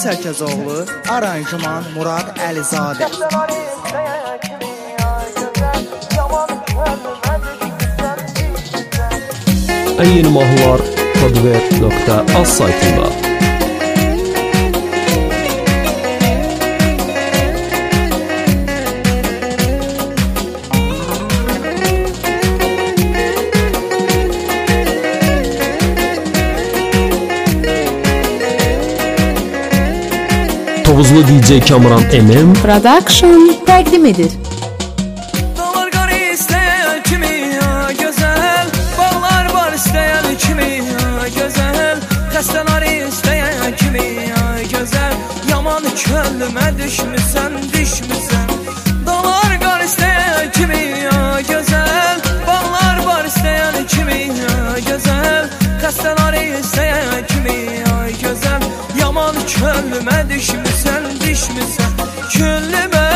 Sərkəzoğlu, aranjman Murad Əlizadə. En yeni mahnılar podver.az saytında. Tovuzlu DJ Kamran MM Production təqdim edir. Dağlar qar istəyən kimi gözəl, bağlar var istəyən kimi gözəl, xəstələr istəyən kimi gözəl, yaman könlümə düşmüsən, düşmüsən. Dağlar qar istəyən kimi gözəl, bağlar var istəyən kimi gözəl, xəstələr istəyən kimi gözəl, yaman könlümə düşmüsən, düşmüsən. Könlümə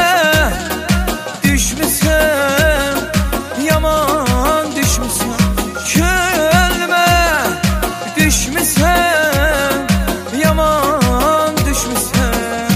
düşmüsən, yaman düşmüsən. Könlümə düşmüsən, yaman düşmüsən.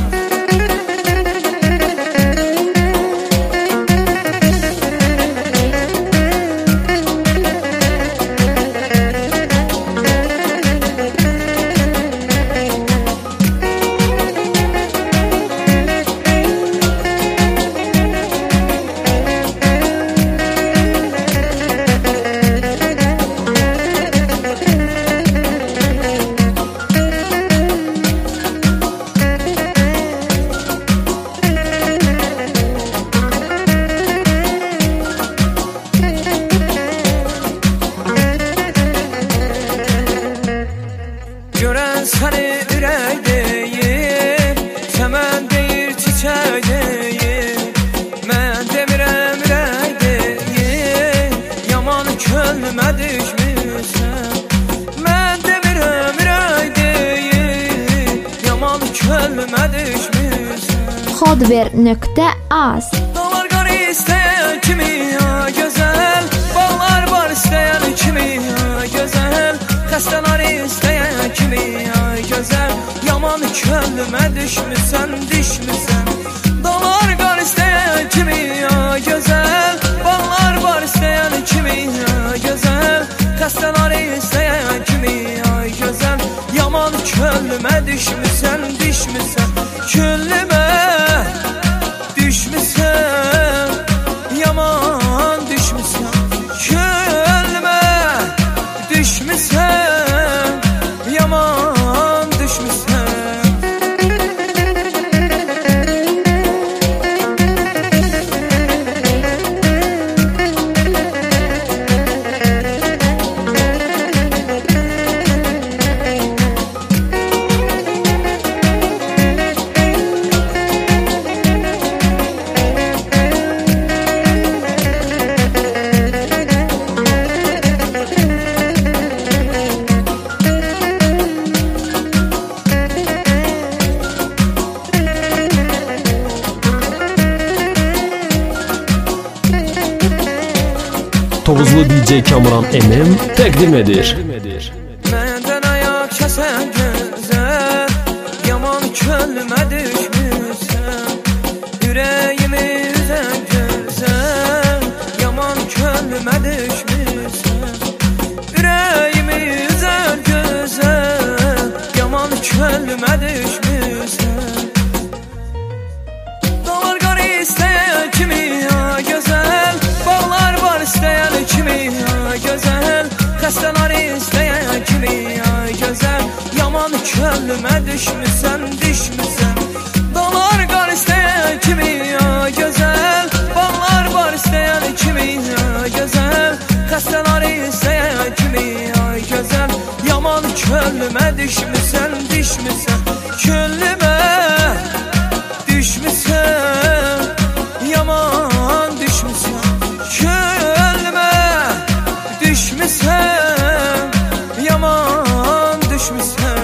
Görən səni ürək deyir, səmən deyir çiçək deyir. Mən demirəm ürək deyir, yaman könlümə düşmüsən. Mən demirəm ürək deyir, yaman könlümə düşmüsən. Podver.az Dağlar qar istəyən kimi gözəl, bağlar var istəyən kimi gözəl, xəstələr istəyən kimi gözəl, yaman könlümə düşmüsən, düşmüsən. Dağlar qar istəyən kimi gözəl, bağlar var istəyən kimi gözəl, xəstələr istəyən kimi gözəl, yaman könlümə düşmüsən, düşmüsən. Könlümə düşmüsən, yaman düşmüsən. Könlümə düşmüsən, yaman düşmüsən. Tovuzlu DJ Kamran MM təqdim edir. Məndən ayaq kəsən gözəl, yaman könlümə düşmüsən. Ürəyimi üzən gözəl, yaman könlümə düşmüsən. Ürəyimi üzən gözəl, yaman könlümə düşmüsən. Dağlar qar istəyən kimi gözəl, bağlar var istəyən kimi gözəl, xəstələr istəyən kimi gözəl, yaman könlümə düşmüsən, düşmüsən. Dağlar qar istəyən kimi gözəl, bağlar var istəyən kimi gözəl, xəstələr istəyən kimi gözəl, yaman könlümə düşmüsən, düşmüsən. Könlümə düşmüsən, yaman düşmüsən. Könlümə düşmüsən, yaman düşmüsən.